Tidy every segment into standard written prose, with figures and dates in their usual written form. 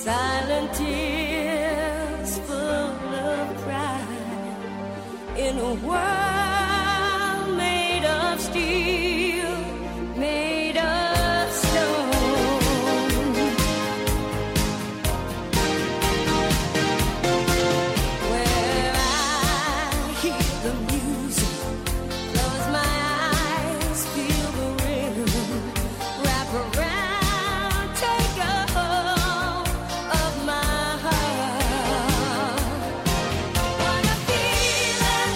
silent tears full of pride in a world made of steel, made of stone. Where I hear the music, close my eyes, feel the rhythm, wrap around, take a hold of my heart. Wanna feel it,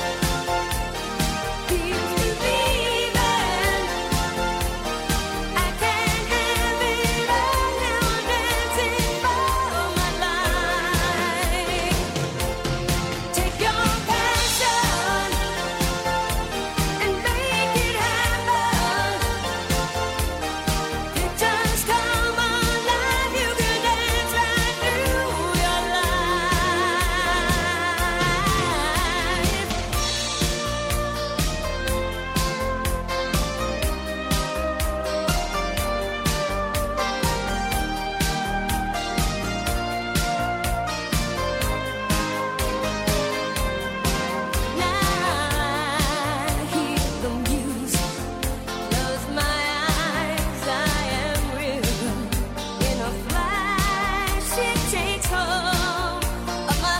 feels believing. I can't have it all now, I'm dancing for my life. Take your passion and make it happen. Pictures come alive, you can dance right through your I hear the music, close my eyes, I am rhythm. In a flash, it takes hold of my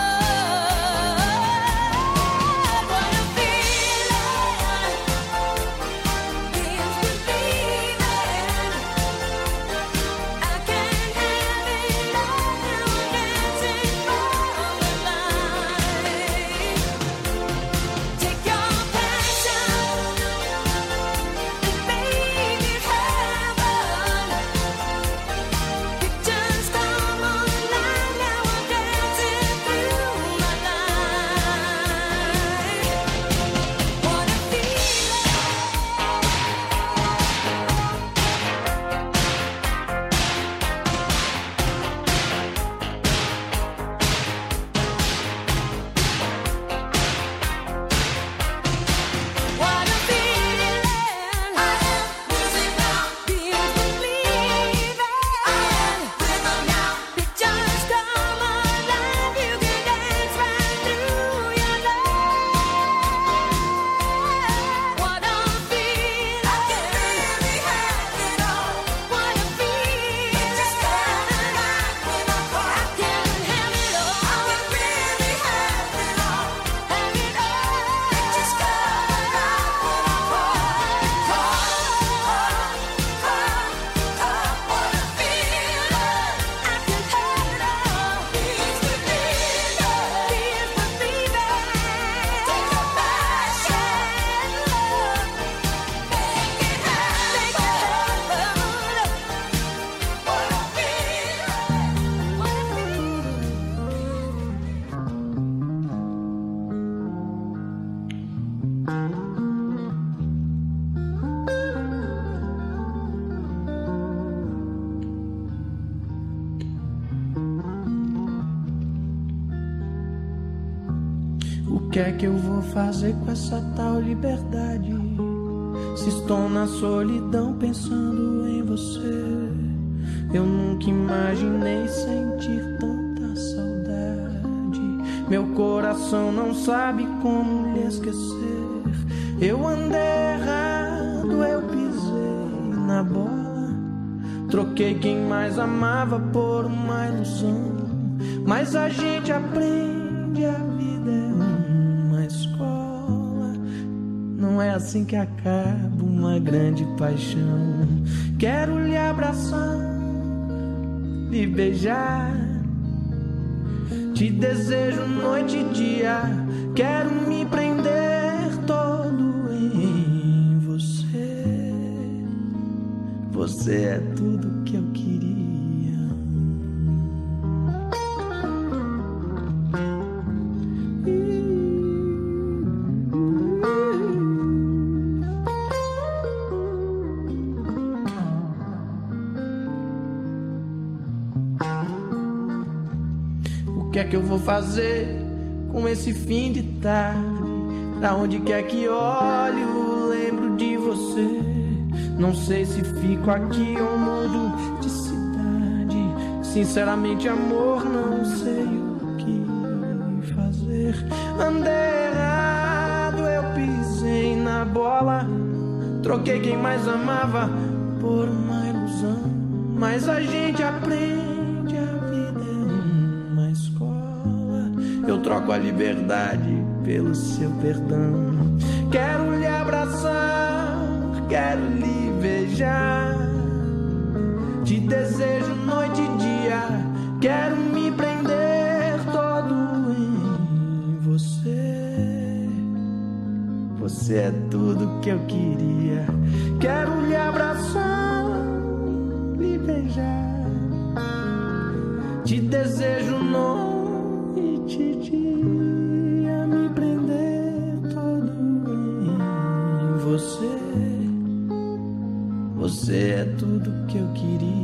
heart. Wanna feel it, feels believing. I can't have it all now, I'm dancing for my life. Take your passion and make it happen. Pictures come alive, now I'm dancing through my life. Wanna feel Wanna feel it, I am music now, feels believing. I am rhythm now, pictures come alive, you can dance right through your life. Wanna feel I can really have it all. Wanna feel just alive when I call. I can have it all. I can really have it all. Have it all. Just alive when I call. Wanna feel it. I can have it all. Feels believing. Feels believing. Take a passion, love, make it happen. Wanna feel O que é que eu vou fazer com essa tal liberdade? Se estou na solidão pensando em você, eu nunca imaginei sentir tanta saudade. Meu coração não sabe como lhe esquecer. Eu andei errado, eu pisei na bola. Troquei quem mais amava por uma ilusão. Mas a gente aprende, a vida é uma escola. Não é assim que acaba uma grande paixão. Quero lhe abraçar, lhe beijar. Te desejo noite e dia. Quero me prender todo em você. Você é tudo que eu queria. O que é que eu vou fazer com esse fim de tarde? Pra onde quer que olho, lembro de você. Não sei se fico aqui ou mudo de cidade. Se Sinceramente, amor, não sei o que fazer. Andei errado, eu pisei na bola. Troquei quem mais amava por uma ilusão. Mas a gente aprende, a vida é uma escola. Eu troco a liberdade pelo seu perdão. Quero lhe abraçar, quero lhe beijar. Te desejo noite e dia, quero me prender todo em você. Você é tudo que eu queria. Quero lhe abraçar, lhe beijar. Te desejo noite e dia, me prender todo em você. Você é tudo que eu queria.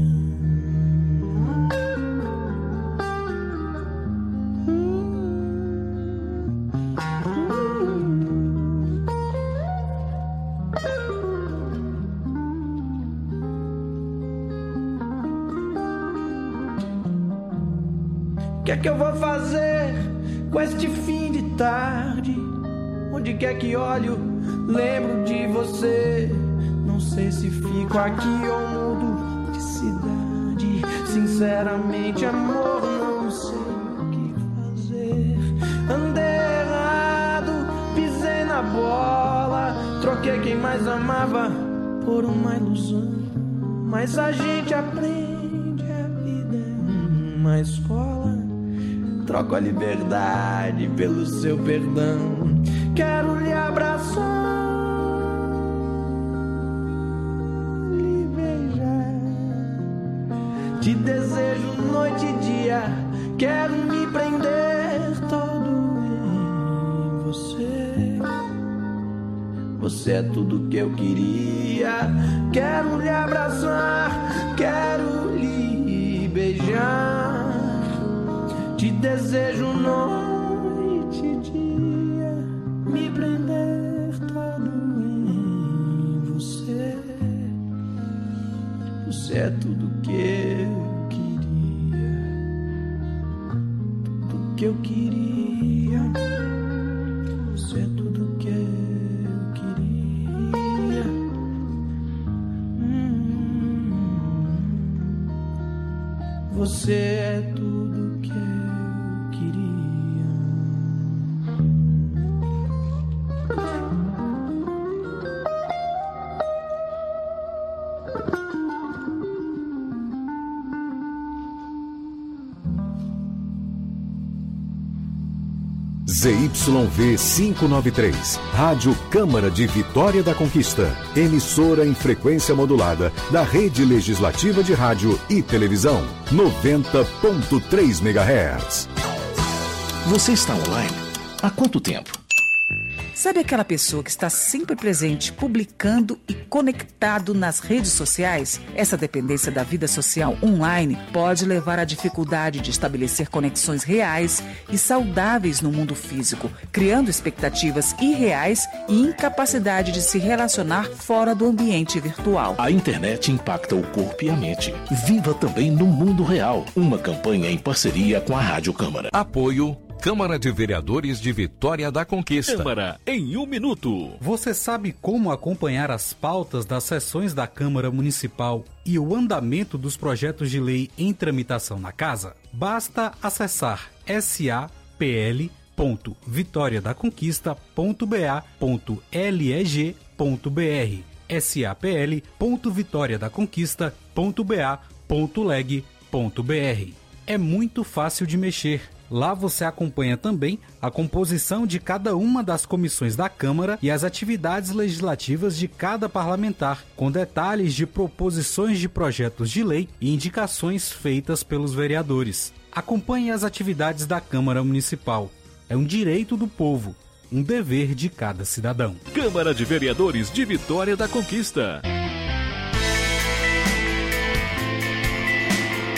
O que é que eu vou fazer com este fim de tarde? Onde quer que olho, lembro de você. Não sei se fico aqui ou mudo de cidade. Sinceramente, amor, não sei o que fazer. Andei errado, pisei na bola. Troquei quem mais amava por uma ilusão. Mas a gente aprende, a vida é uma escola. Troco a liberdade pelo seu perdão. Quero lhe abraçar, te desejo noite e dia, quero me prender todo em você. Você é tudo que eu queria. Quero lhe abraçar, quero lhe beijar. Te desejo noite e dia, me prender todo em você. Você é tudo que eu queria, tudo que eu queria. Você é tudo que eu queria. Você é tudo que eu queria. ZYV 593, Rádio Câmara de Vitória da Conquista, emissora em frequência modulada da Rede Legislativa de Rádio e Televisão, 90.3 MHz. Você está online? Há quanto tempo? Sabe aquela pessoa que está sempre presente, publicando e conectado nas redes sociais? Essa dependência da vida social online pode levar à dificuldade de estabelecer conexões reais e saudáveis no mundo físico, criando expectativas irreais e incapacidade de se relacionar fora do ambiente virtual. A internet impacta o corpo e a mente. Viva também no mundo real. Uma campanha em parceria com a Rádio Câmara. Apoio Câmara de Vereadores de Vitória da Conquista. Câmara em 1 minuto. Você sabe como acompanhar as pautas das sessões da Câmara Municipal e o andamento dos projetos de lei em tramitação na Casa? Basta acessar sapl.vitoriadaconquista.ba.leg.br sapl.vitoriadaconquista.ba.leg.br. É muito fácil de mexer. Lá você acompanha também a composição de cada uma das comissões da Câmara e as atividades legislativas de cada parlamentar, com detalhes de proposições de projetos de lei e indicações feitas pelos vereadores. Acompanhe as atividades da Câmara Municipal. É um direito do povo, um dever de cada cidadão. Câmara de Vereadores de Vitória da Conquista.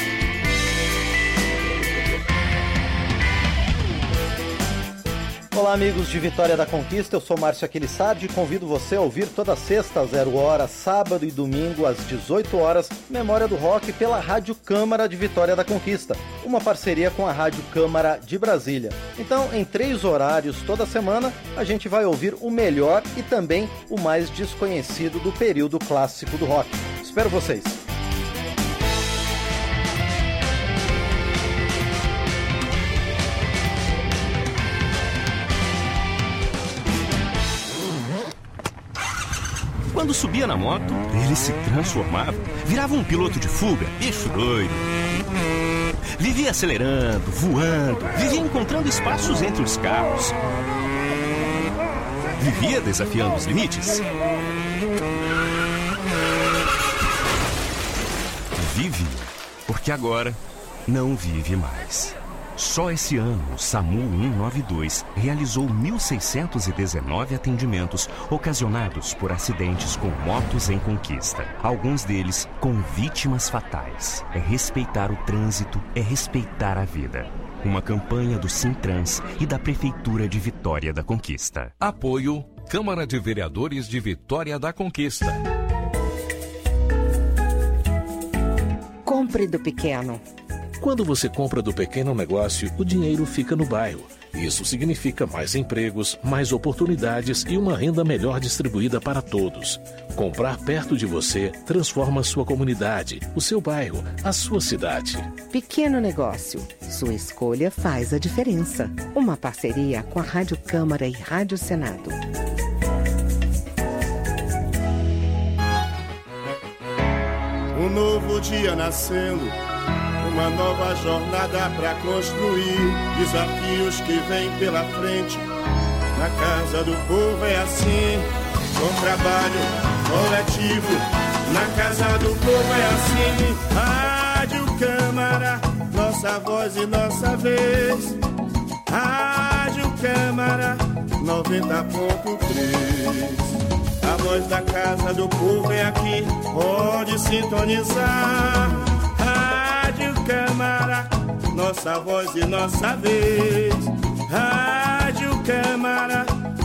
Olá, amigos de Vitória da Conquista, eu sou Márcio Aquilissardi e convido você a ouvir toda sexta às 0 horas, sábado e domingo às 18 horas, Memória do Rock pela Rádio Câmara de Vitória da Conquista, uma parceria com a Rádio Câmara de Brasília. Então, em 3 horários toda semana, a gente vai ouvir o melhor e também o mais desconhecido do período clássico do rock. Espero vocês! Quando subia na moto, ele se transformava, virava um piloto de fuga, bicho doido. Vivia acelerando, voando, vivia encontrando espaços entre os carros. Vivia desafiando os limites. Vive, porque agora não vive mais. Só esse ano, o SAMU 192 realizou 1.619 atendimentos ocasionados por acidentes com motos em conquista. Alguns deles com vítimas fatais. É respeitar o trânsito, é respeitar a vida. Uma campanha do Sintrans e da Prefeitura de Vitória da Conquista. Apoio Câmara de Vereadores de Vitória da Conquista. Compre do pequeno. Quando você compra do pequeno negócio, o dinheiro fica no bairro. Isso significa mais empregos, mais oportunidades e uma renda melhor distribuída para todos. Comprar perto de você transforma sua comunidade, o seu bairro, a sua cidade. Pequeno negócio. Sua escolha faz a diferença. Uma parceria com a Rádio Câmara e Rádio Senado. Um novo dia nascendo, uma nova jornada pra construir, desafios que vêm pela frente. Na casa do povo é assim, com trabalho coletivo. Na casa do povo é assim, Rádio Câmara, nossa voz e nossa vez. Rádio Câmara 90.3. A voz da casa do povo é aqui, pode sintonizar. Rádio Câmara, nossa voz e nossa vez. Rádio Câmara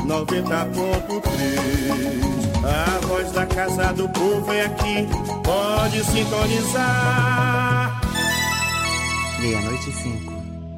90.3. A voz da casa do povo é aqui, pode sintonizar. 00:05.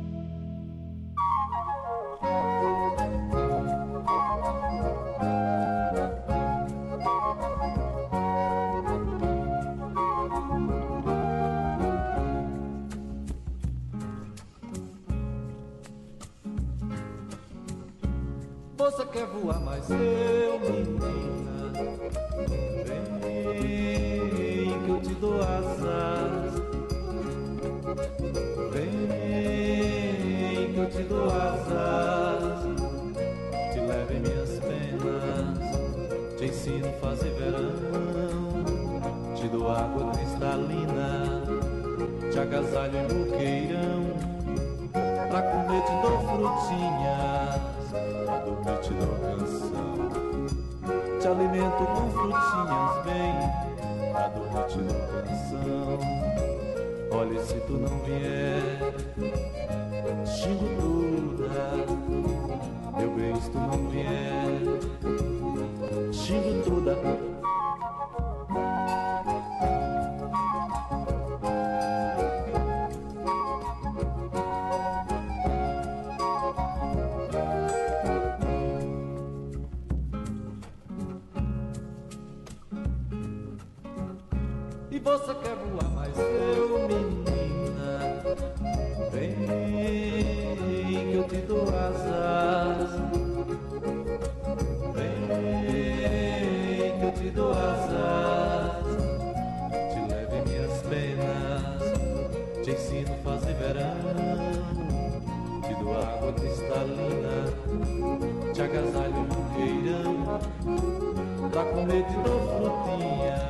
Você quer voar, mas eu, menina, vem que eu te dou asas. Vem que eu te dou asas. Te levo em minhas penas, te ensino a fazer verão. Te dou água cristalina, te agasalho em buqueirão. Pra comer te dou frutinhas, pra dormir te dou canção. Te alimento com frutinhas, bem, pra dormir te dou canção. Olha, se tu não vier, xingo toda. Meu bem, se tu não vier, xingo toda. Você quer voar, mas eu, menina, vem que eu te dou asas. Vem que eu te dou asas. Te levo em minhas penas, te ensino a fazer verão. Te dou água cristalina, te agasalho no buqueirão. Pra comer te dou frutinhas,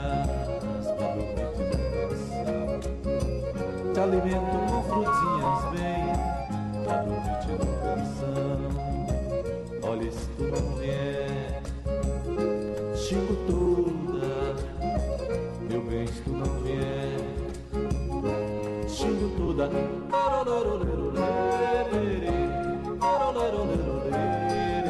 te alimento com frutinhas, bem, pra dormir te dou canção. Olha, se tu não vier, xingo toda. Meu bem, se tu não vier, xingo toda.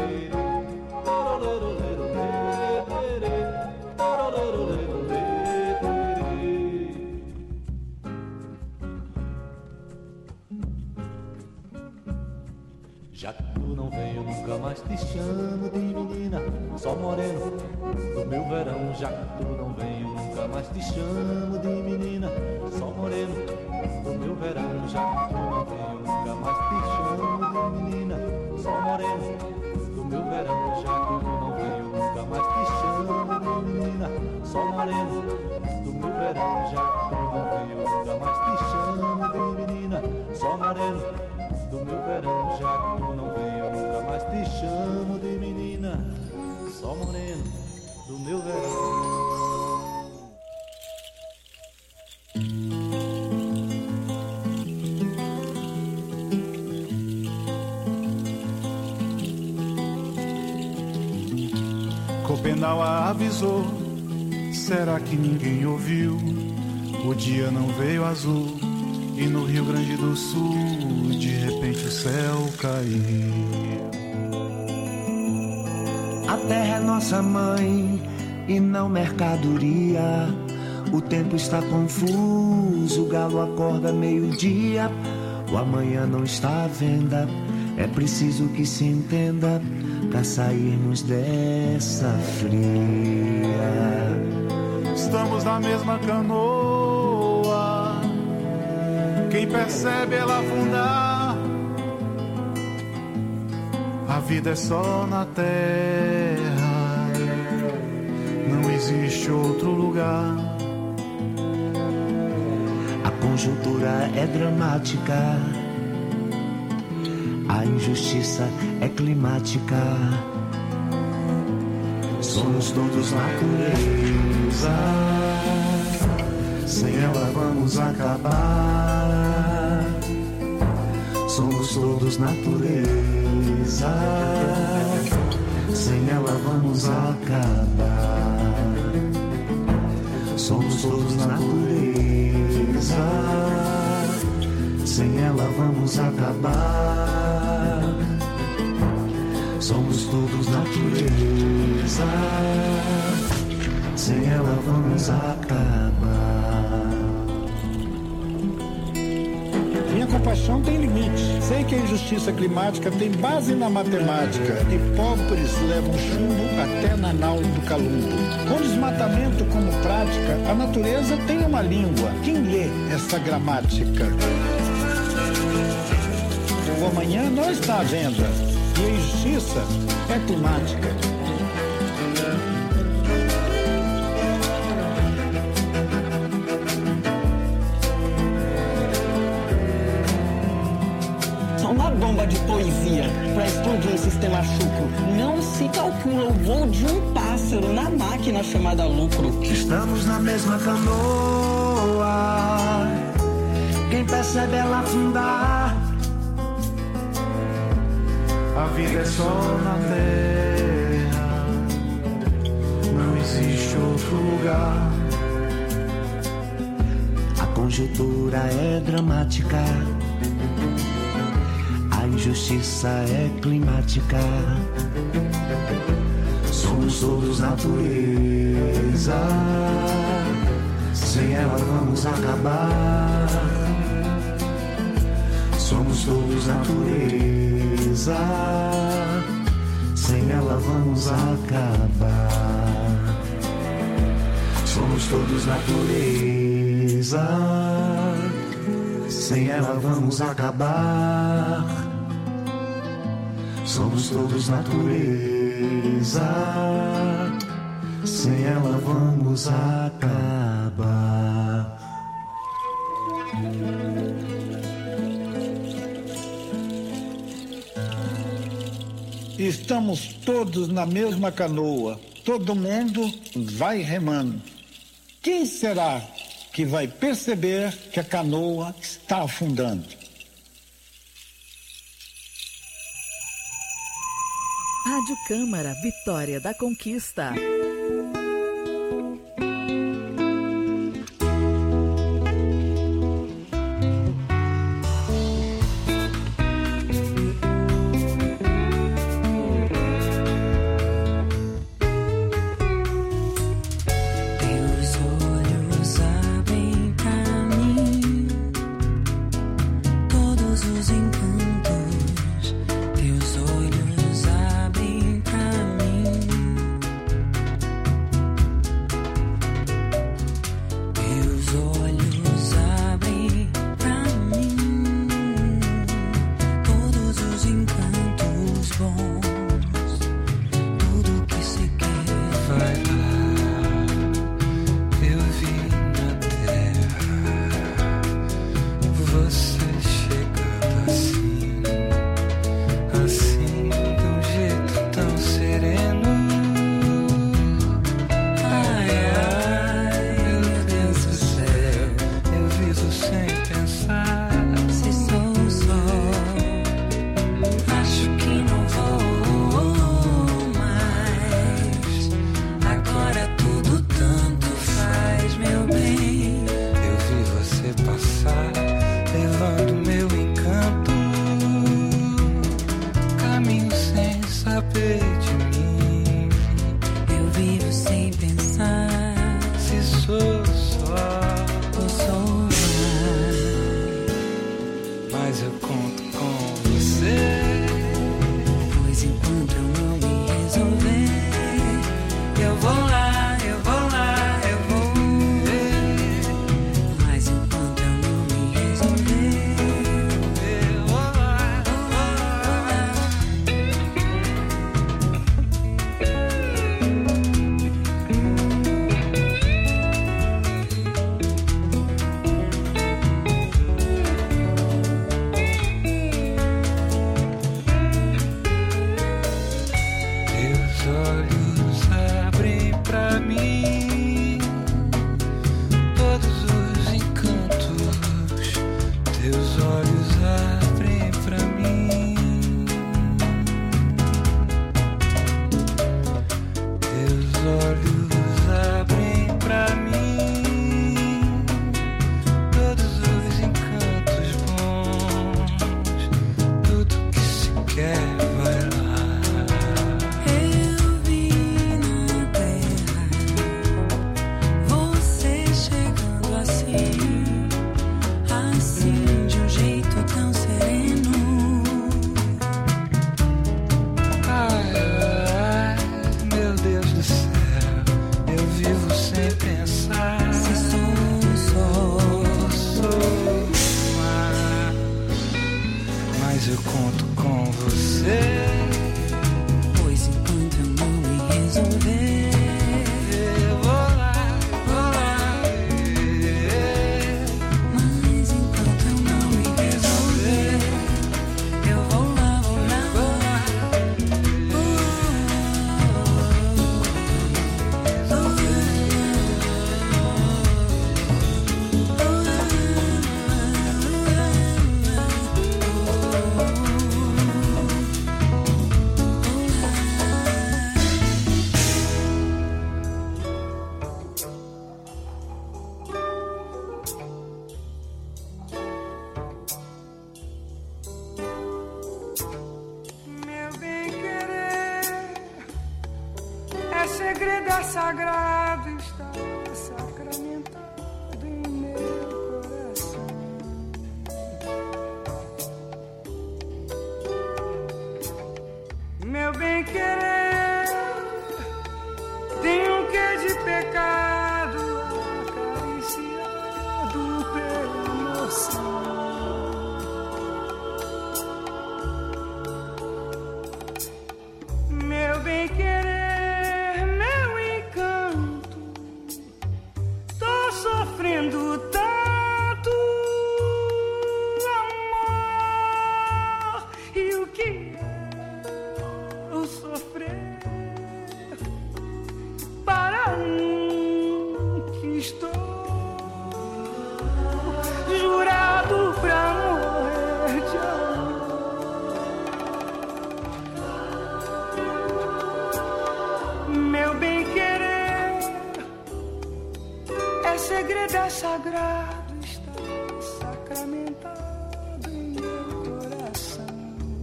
Já que tu não vem, eu nunca mais te chamo de menina, só moreno do meu verão. Já que tu não vem, eu nunca mais te chamo de menina, só moreno do meu verão. Já que tu não vem, eu nunca mais te chamo de menina, só moreno do meu verão. Já que tu não vem, eu nunca mais te chamo de menina, só moreno do meu verão. Já que tu não vem, eu nunca mais te chamo de menina, só moreno do meu verão. Já que tu não vem, eu nunca mais te chamo de menina, só moreno do meu verão. Copenau avisou, será que ninguém ouviu? O dia não veio azul e no Rio Grande do Sul de repente o céu caiu. A terra é nossa mãe e não mercadoria. O tempo está confuso, o galo acorda meio-dia. O amanhã não está à venda, é preciso que se entenda pra sairmos dessa fria. Estamos na mesma canoa, quem percebe ela afundar. A vida é só na terra, não existe outro lugar. A conjuntura é dramática, a injustiça é climática. Somos todos natureza, sem ela vamos acabar. Somos todos natureza, sem ela vamos acabar. Somos todos natureza, sem ela vamos acabar. Somos todos natureza, sem ela vamos acabar. Minha compaixão tem limite. Sei que a injustiça climática tem base na matemática e pobres levam chumbo até na nau do Calumbo. Com desmatamento como prática, a natureza tem uma língua. Quem lê essa gramática? O amanhã não está à venda e a injustiça é climática. Uma bomba de poesia para explodir um sistema chucro. Não se calcula o voo de um pássaro na máquina chamada lucro. Estamos na mesma canoa, quem percebe ela afundar. A vida é só na terra, não existe outro lugar. A conjuntura é dramática, a injustiça é climática. Somos todos natureza, sem ela vamos acabar. Somos todos natureza, sem ela vamos acabar. Somos todos natureza, sem ela vamos acabar. Somos todos natureza, sem ela vamos acabar. Estamos todos na mesma canoa, todo mundo vai remando. Quem será que vai perceber que a canoa está afundando? Rádio Câmara, Vitória da Conquista. Todos os encantos, teus sagrado está sacramentado em meu coração. Meu bem-querer tem um quê de pecado acariciado pela emoção. Meu bem-querer, meu encanto, tô sofrendo tanto amor. E o que é o sofrer para que estou jurado pra morrer de amor? Meu bem-querer é segredo, é sagrado, está sacramentado em meu coração.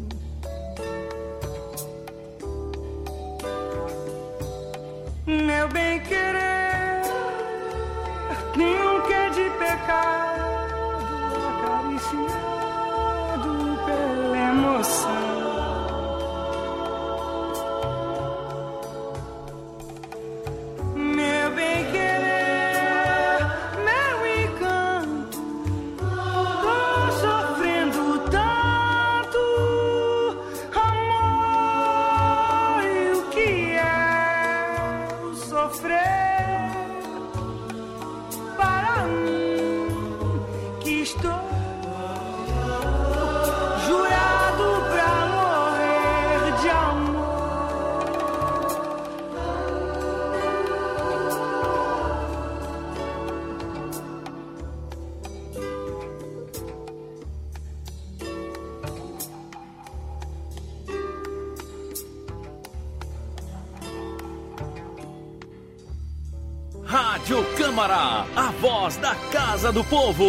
Meu bem-querer tem um quê de pecado acariciado pela emoção. Meu bem-querer, meu encanto, tô sofrendo tanto amor. E o que é o sofrer para mim que estou jurado pra morrer de amor? Rádio Câmara, a voz da Casa do Povo.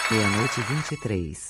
meia-noite 23.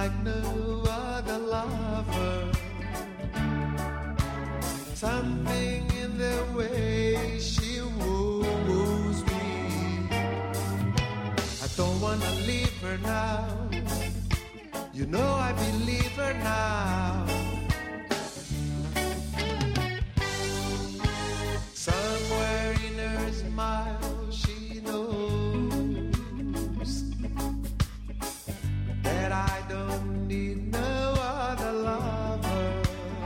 like no other lover. Something in the way she woos me. I don't wanna leave her now. You know I believe her now. Somewhere in her smile she knows that I don't need no other lover.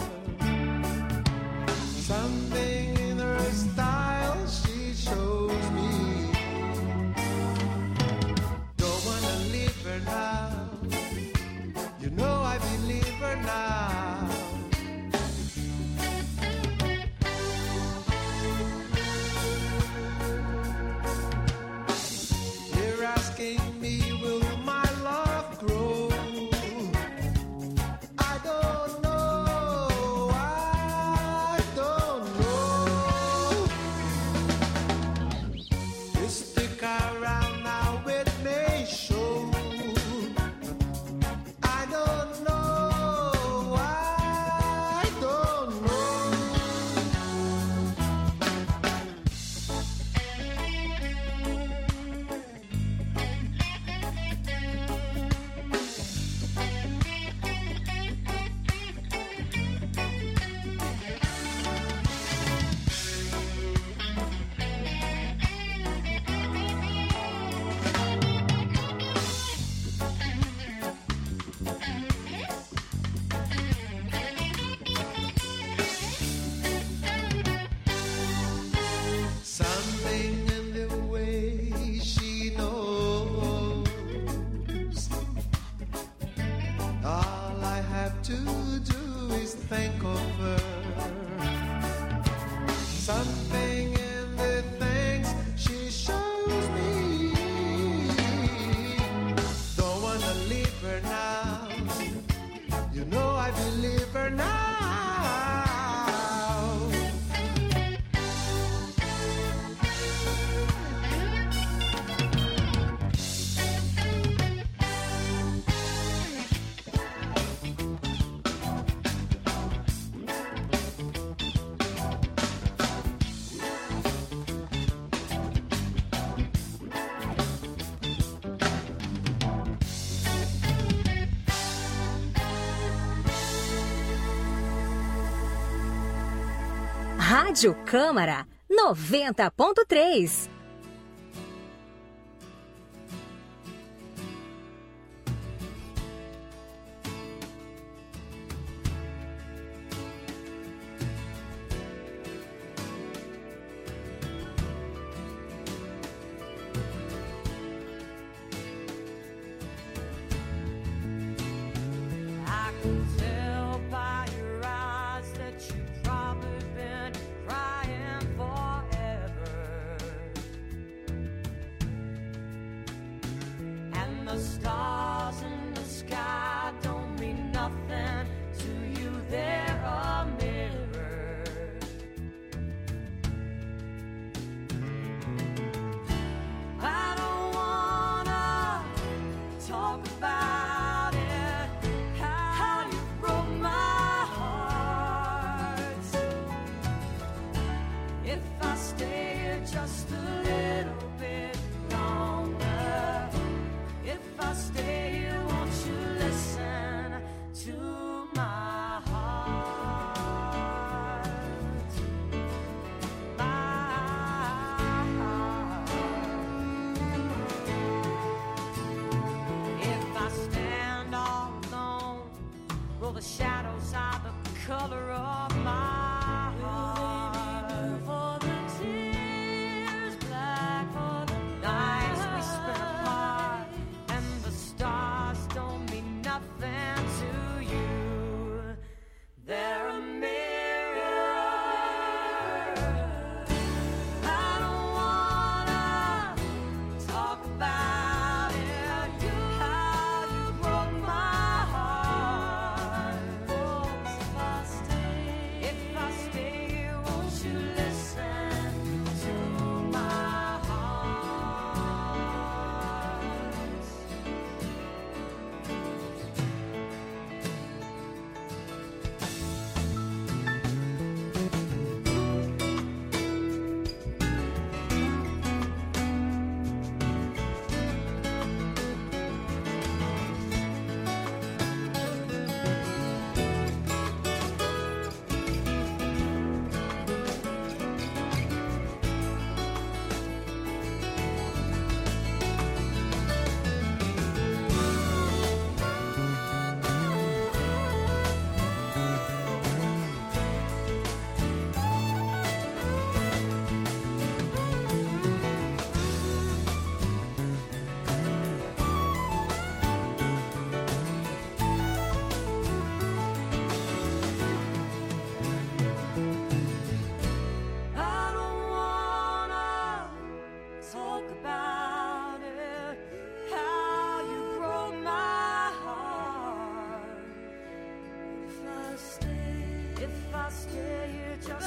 Something in her style she shows me. Don't wanna leave her now. You know I believe her now. You're asking me, will my love grow? I don't know, I don't know. You stick around now, it may show. I don't know, I don't know. Something in the way she knows. All I have to do is think of her. Something in the things she shows me. Don't wanna leave her now. You know I believe her now. Rádio Câmara 90.3. I can tell by your eyes that you've probably been crying forever. And the stars in the sky don't mean nothing to you, they're a mirror. I don't wanna talk about it, how you broke my heart. If I stay just a little bit longer, if I stay talk about it, how you broke my heart. If I stay here just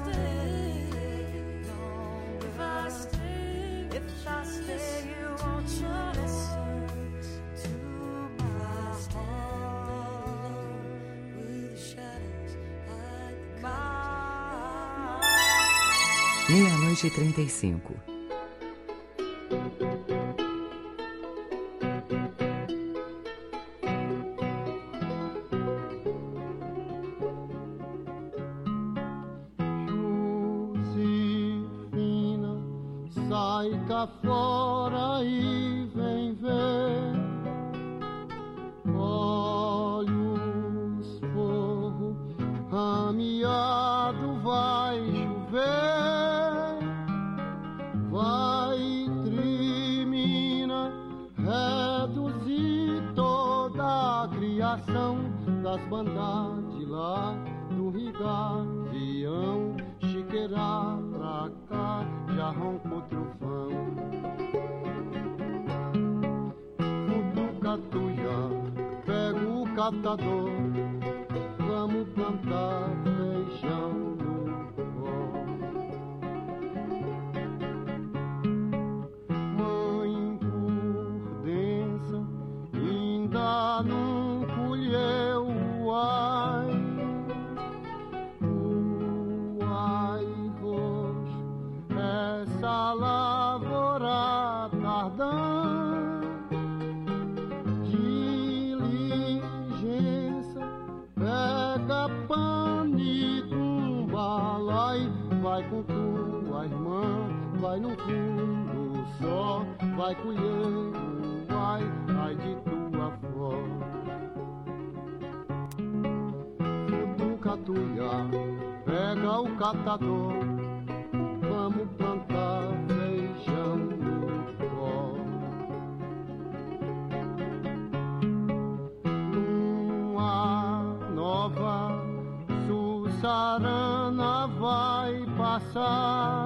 if I stay, you won't you listen to my heart? Will the shadows hide my 00:35. Sai cá fora e vem ver olhos fogo rameado, vai chover, vai trimina reduzir toda a criação das bandas de lá do Rigavião, chiqueira pra cá, jarrão com trufão. Futucatuia, pega o catador, vamos plantar feijão no pó. Mãe Prudência ainda não colheu o ai. Essa lavoura tardã, diligência, pega palito, um balai, vai com tua irmã, vai no fundo só, vai colher o ai de tua avó. Futucatuia, pega o catador, vamos plantar feijão no pó. Lua nova, Sussarana vai passar,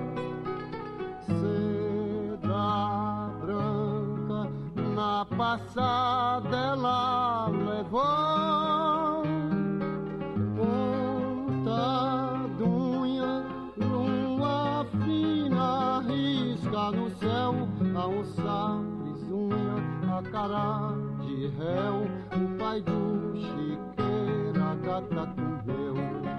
seda branca na passada ela levou, ponta d'unha, lua fina risca no céu, a onça frisunha, a cara de réu, o pai do chiqueiro, a gata comeu.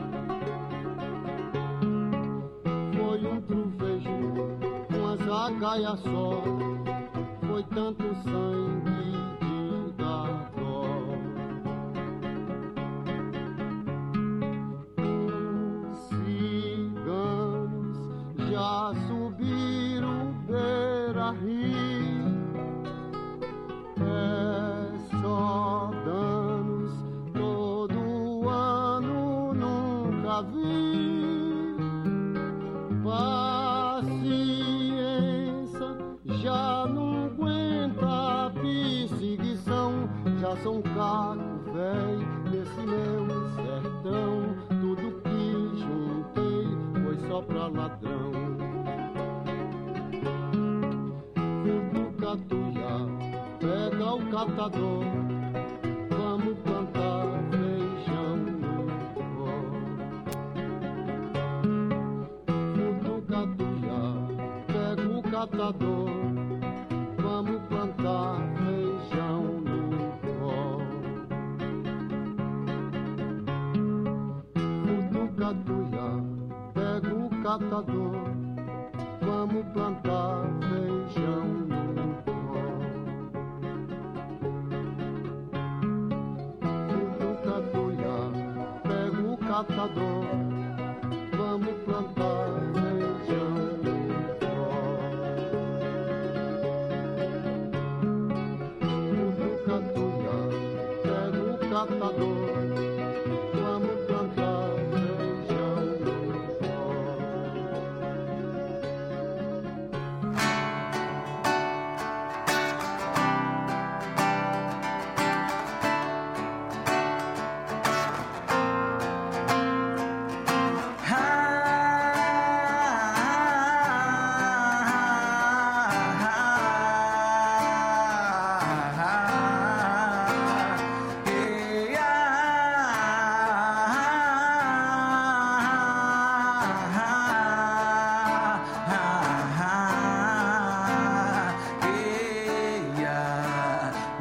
Foi um truvejo, uma zagaia só, foi tanto sangue de dar dó. Os ciganos já subiram beira-rio, é só danos todo ano, nunca vi. Paciência, já não aguenta a perseguição, já sou um caco véi nesse meu sertão, tudo que juntei foi só pra ladrão. Futucatuia, pega o catador, vamos plantar feijão no pó. Futucatuia, pega o catador, vamos plantar feijão no pó. Futucatuia, pega o catador, vamos plantar feijão no pó. Futucatuia, pega o catador, vamos plantar feijão no pó. Futucatuia, pega o catador, vamos plantar feijão no pó.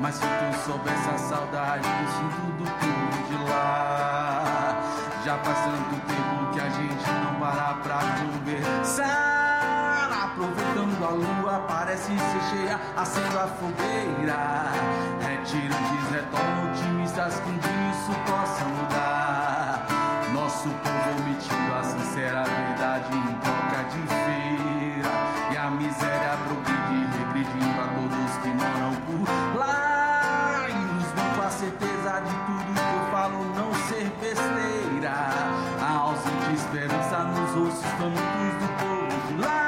Mas se tu soubesse a saudade que eu sinto do povo de lá. Já faz tanto tempo que a gente não para pra conversar. Aproveitando a lua, parece ser cheia, acendo a fogueira. Retirantes, retornam otimistas, com isso possa mudar. Nosso povo omitindo a sincera verdade em troca de feira. E a miséria progride, regredindo a todos que moram por lá. E nos dão com a certeza de tudo que eu falo não ser besteira. A ausente esperança nos rostos famintos do povo de lá.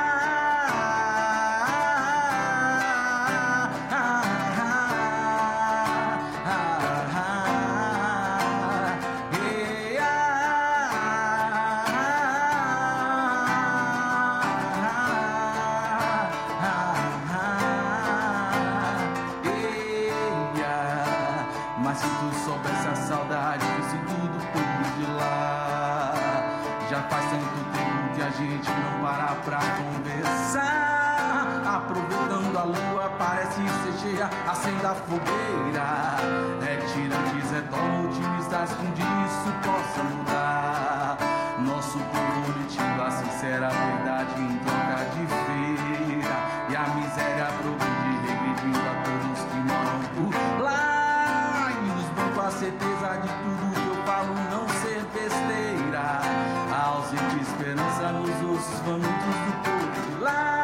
Mas se tu soubesse a saudade que eu sinto do povo de lá. Já faz tanto tempo que a gente não para pra conversar. Aproveitando a lua, parece ser cheia, acenda a fogueira. Retirantes, retornam otimistas, com disso possa mudar. Nosso povo omitindo a sincera verdade em troca de feira. E a miséria progride, regredindo a todos que moram por lá. Com a certeza de tudo que eu falo não ser besteira. A ausente esperança nos ossos famintos do povo de lá.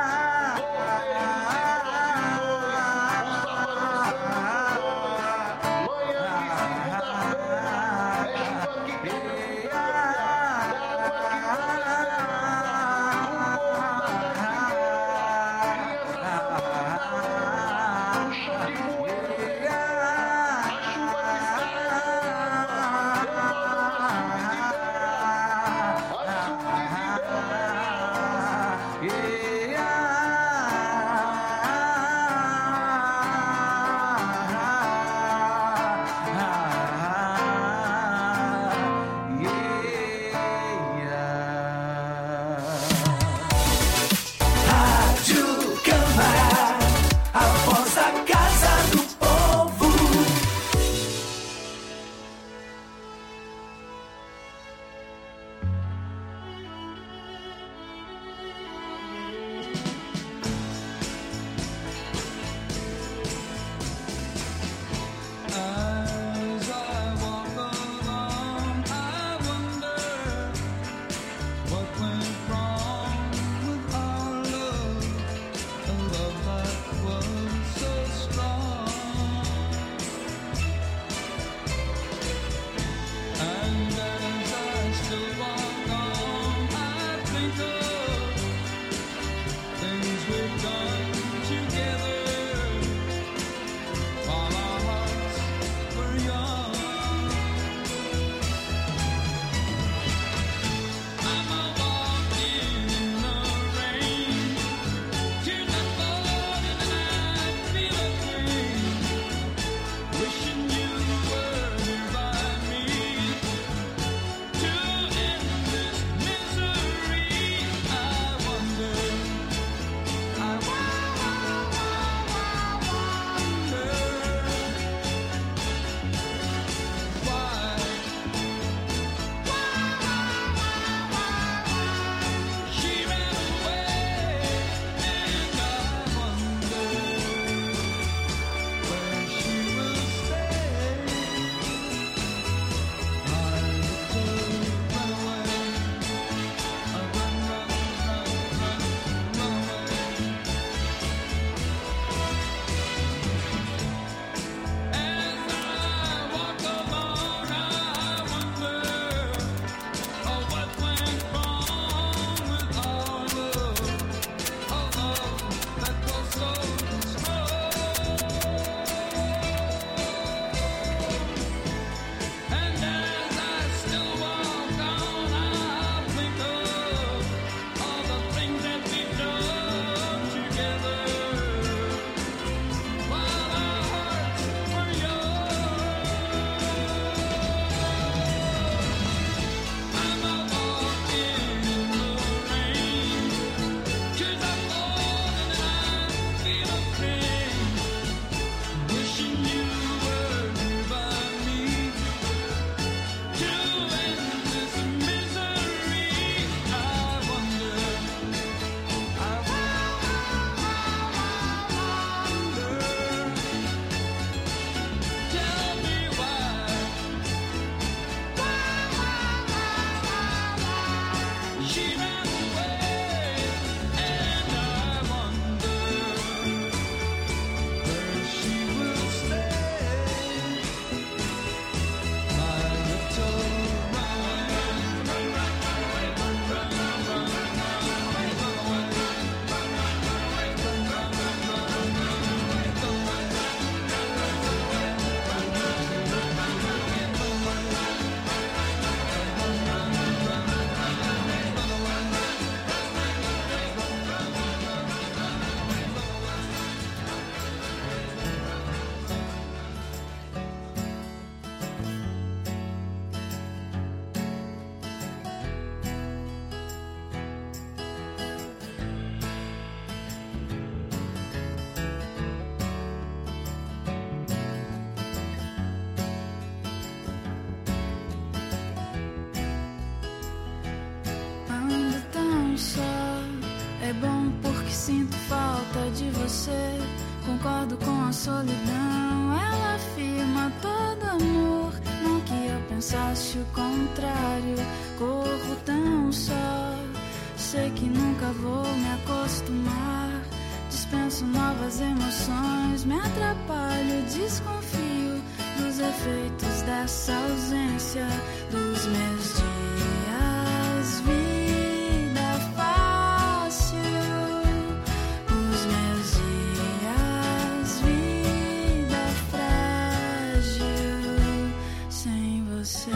sinto falta de você. Concordo com a solidão. Ela afirma todo amor. Não que eu pensasse o contrário. Corro tão só. Sei que nunca vou me acostumar. Dispenso novas emoções. Me atrapalho, desconfio dos efeitos dessa ausência. Dos meus dias, vida fácil. Os meus dias, vida frágil. Sem você.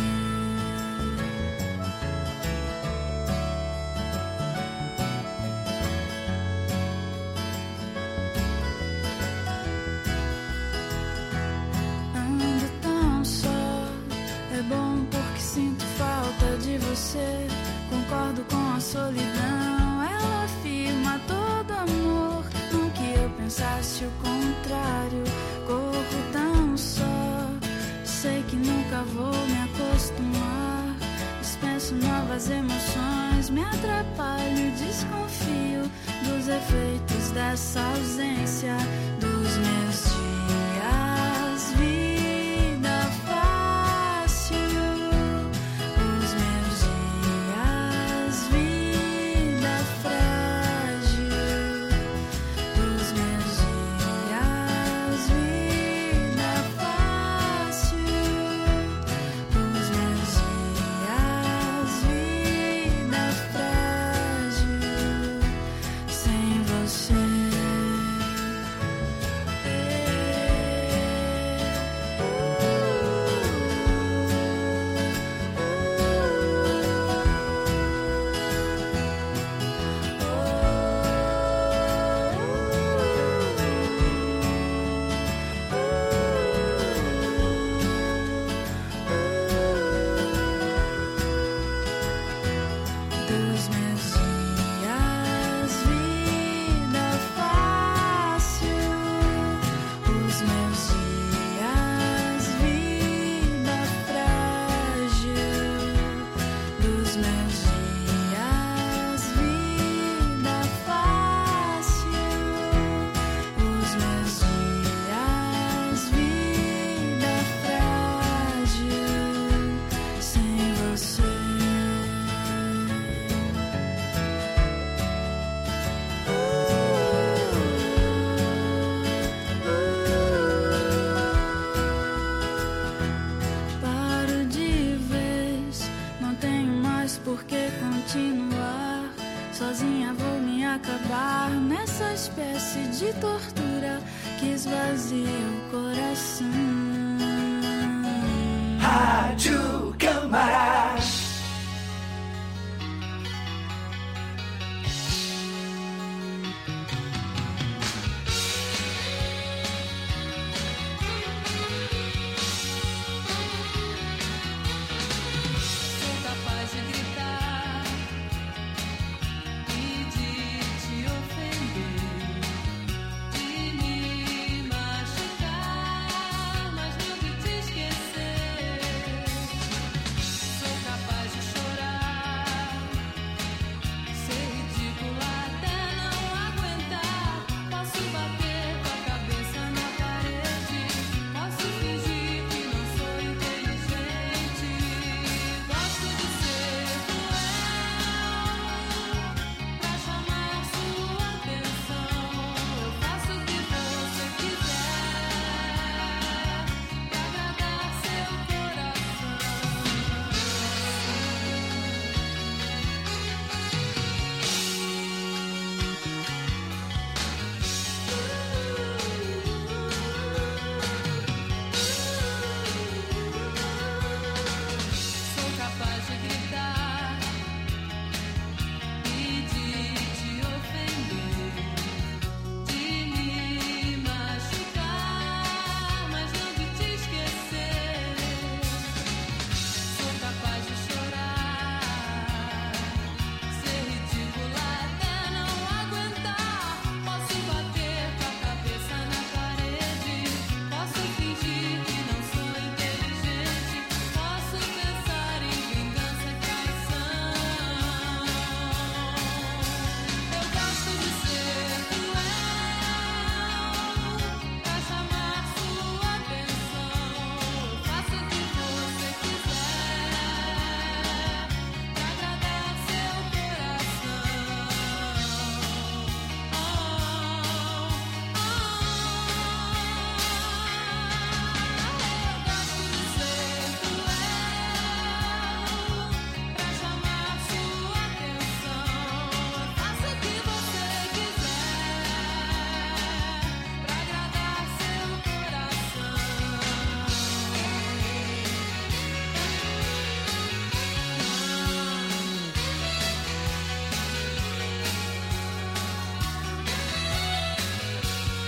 Você, concordo com a solidão. Ela afirma todo amor. Não que eu pensasse o contrário. Corro tão só. Sei que nunca vou me acostumar. Dispenso novas emoções. Me atrapalho, desconfio dos efeitos dessa ausência. Dos meus dias, vida fácil. Sozinha vou me acabar nessa espécie de tortura que esvazia o coração. Rádio